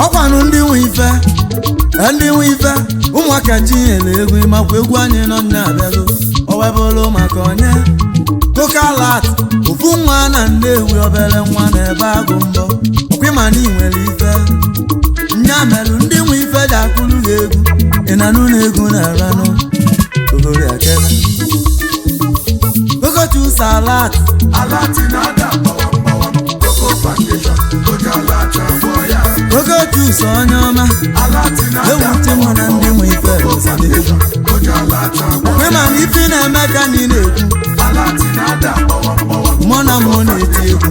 ọkwanụ ndị nwe ife ụmụaka chinyere egwu makwa egwu anyị nọ na-abịago owebụlụ maka onye kokalat ofu nwa na Nnewi obere nwa na-ebe agụ mbọ ọkwịma na inwere ife nya merụ ndị nwe ife ji akụrụ gị egwu ịnanụ na egwu na-aranụ ogori akene Kokotu salat Kokotu so onye ọma ewute mụ na ndị nwe ife ọkwịma na ife na-eme ka anyị na-ekwu mụ na mụ na-eti egwu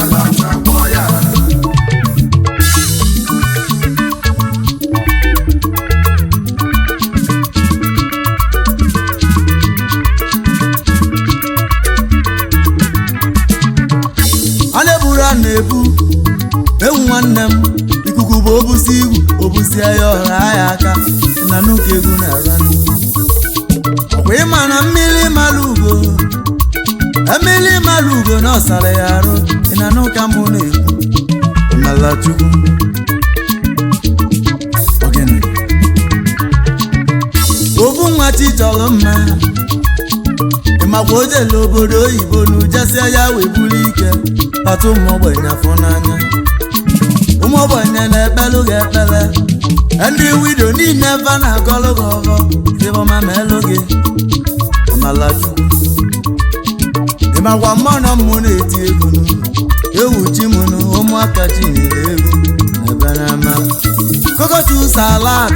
a na-eburu a na-ebu ewu nwanne m ikuku bụ obusi igwu obusi ya ọra ya aka na nnukwu egwu na-aranụ ọkwa ịma na mmiri mara ugo na ọsara ya arụ ịna n'ụka mụ na-ekwu Amalachukwu obu nwa chijọrọ mma ịmakwa ojele obodo oyibo na ujesia ya wee buru ike kpata ụmụ ogbenye afọ n'anya ụmụ ogbenye na-ekpelụ gị ekpele ndị wido niile ebe na-agọlụ gị ọgọ sịbọma ma elu gị Amalachukwu ịmakwa mmụọ mụ na-eti egwu ewu chi mụ na ụmụaka chinyere egwu n'ebe n'ama Kokotu salat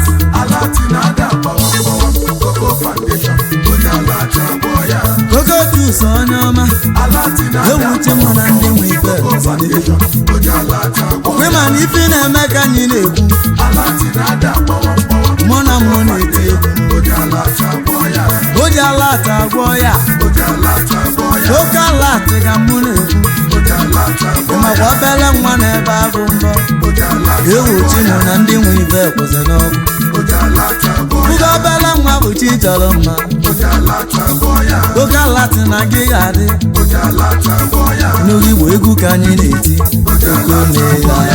Kokotu so onye ọma ewu chi mụ na ndị nwe ife ọkwịma na ife na-eme ka anyị na-ekwu mụ na mụ na-eti egwu oji alat agwọ ya oke alat ka mụ na-ekwu ịmakwa obere nwa na-ebe agụ mbọ ewu chi mụ na ndị nwe ife kwụsị n'ọgwụ ụga obere nwa bụ chi chọrọ mma oke alat na gị ga-adị n'oge igbo egwu ka anyị na-eti oke na-ele ya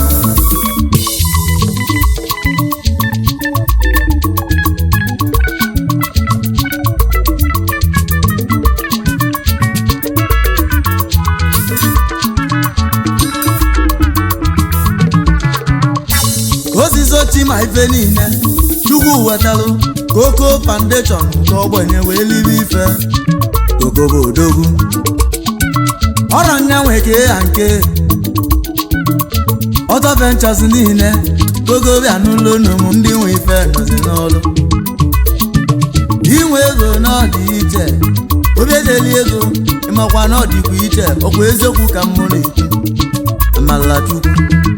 ma ife niile Chukwu wetalụ Koko Foundation ka ogbenye wee libe ife Koko bụ odogwu ọrụ nya nwe ke ya nke Auto Ventures niile Koko bịa n'ụlọ ụmụ ndị nwe ife nọzi n'ọlụ inwe ego n'ọdị iche obi ejeli ego ịmakwa n'ọdịkwa iche ọkwa eziokwu ka mụ na-ekwu Amalachukwu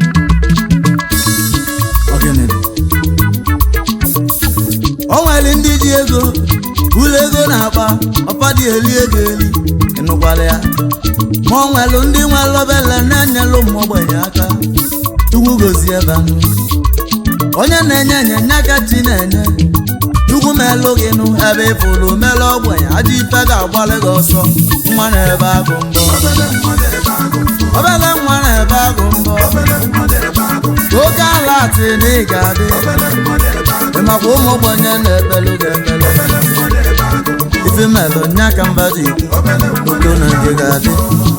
o nwere ndị ji ego ụlọ ego na-akpa ọpadị eli ego eli ịnụkwara ya ma o nwere ndị nwere obele na-enyelụ ụmụ ogbenye aka Chukwu gozie ebe anụ onye na-enye enye aka chi na-enye Chukwu melụ gị nụ ebe ịfụrụ melụ ogbenye aja ife ga-agbalị gị ọsọ nwa na-ebe agụ mbọ obele nwa na-ebe agụ mbọ oke alatị na ị ga-adị ịmakwa ụmụ ogbenye na-ekpelụ ga-ekpelụ ife melụ nya ka mba ji ikwu oto na nke ga-adị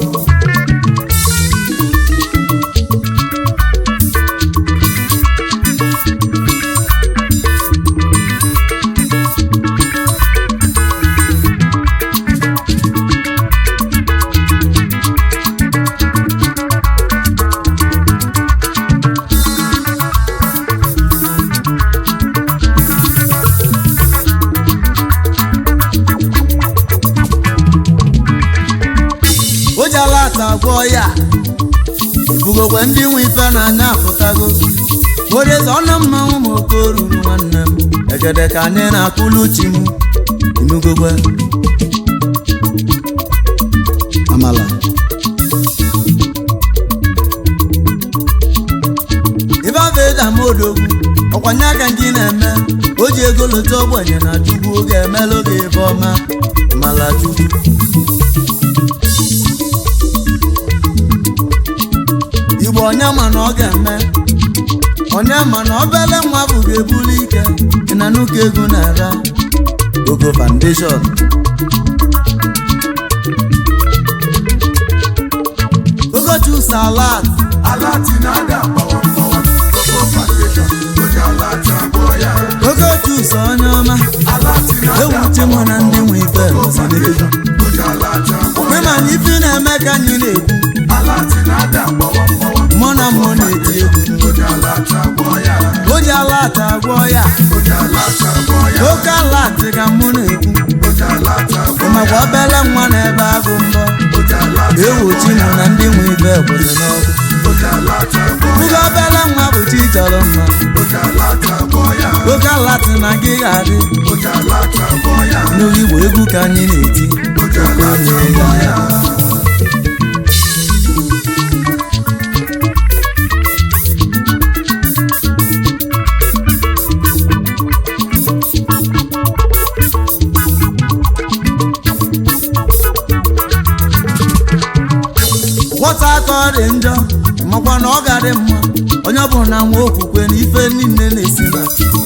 agwọ ya ibugokwe ndị nwe ife na-anya apụtago odeze ọnụ mmanwụ ma oke oruru nwanne m egede ka anyị na-akụlu chi m inugokwe amala ibe abụ eji ama odogwu ọkwanye aka ndị na-eme o ji ego lota ogbenye na Chukwu oge emela oge ebe ọma Amalachukwu Igbo onye ma na ọ ga-eme onye mana obele nwa bụ ga-ebuli ike ị na nnukwu ego na-ara Gogo Foundation Gogochu salad Alatinada power Gogo Foundation Gogochu onye ọma ewuche mụ na ndị nwe ife kwema na ife na-eme ka anyị na-ekwu mụ na mmụ na-eti egwu o ji alata agwọ ya oke alati ka mụ na-ekwu makwa obele nwa na-ebe agụ mbọ ewuchi mụ na ndị nwe ife kwụsị n'ọkụ ụlọ obele nwa bụ chi chọrọ mma oke alati na gị ga-adị n'oge igbo egwu ka anyị na-eti nwata aka ọ dị njọ makwa na ọ ga-adị mma onye bụ na nwa okwukwe na ife niile na-esi na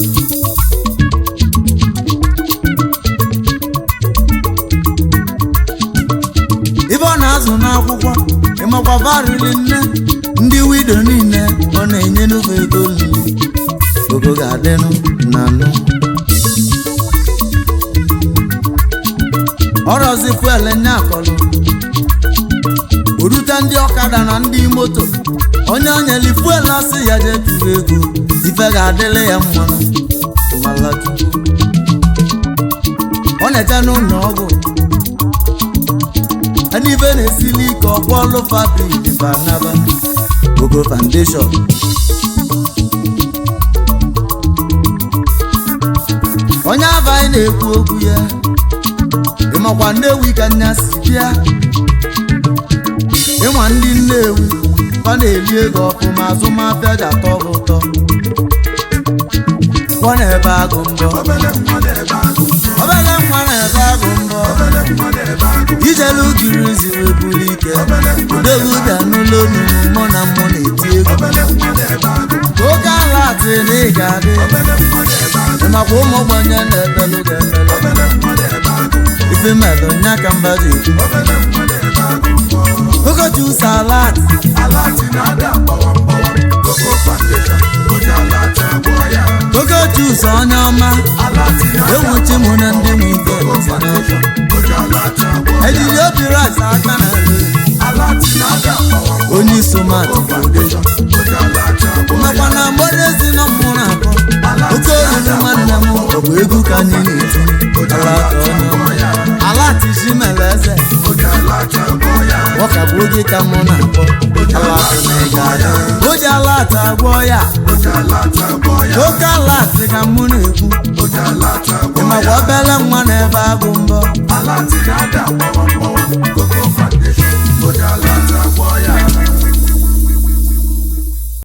ibe ọ na-azụ n'akwụkwọ ịmakwa varili nne ndị wido niile ọ na-enye n'ofe ego nri ogo ga-adịnụ na nụ ọrọzi fuel nye akọlụ orute ndị ọkada na ndị moto onye onyeli fuel asị ya jee tụrụ ego ife ga-adịle ya mmanụ malatu ọ na-eje n'ụlọ ọgwụ ife na-esili ike ọkwọlụ fabrik banaba Gogo Foundation onye abaghị na-ekwu okwu ya ịmakwa Nnewi ka nya si bịa ịnwa ndị Nnewi ọ na-eli ego ọfụma azụmahịa ji atọ ụtọ ọ na-ebe agụ mbọ obele nwa na-ebe agụ mbọ ijelu ukirizi weburu ike odogwu bịa n'ụlọ onunu mụ na mmụ na-eti egwu oge ala atị na ị ga-adị makwa ụmụ ogbenye na-ebelu ga-emelu ife mmadụ nya ka mba ji ekwu Gogochu salad Gogochu onye ọma ewuchi mụ na ndị nwe ife ejiri obi rice aka na onye isomat Foundation makwa na mgbadezi nọ mmụ na-akọ oke oriri nwanne m ọ bụ egwu ka anyị na-eti alatishi mere eze ọ ka bụ oge ka mụ na-akpọ o ji alata agwọ ya oke alati ka mụ na-ekwu makwa obele nwa na-ebe agụ mbọ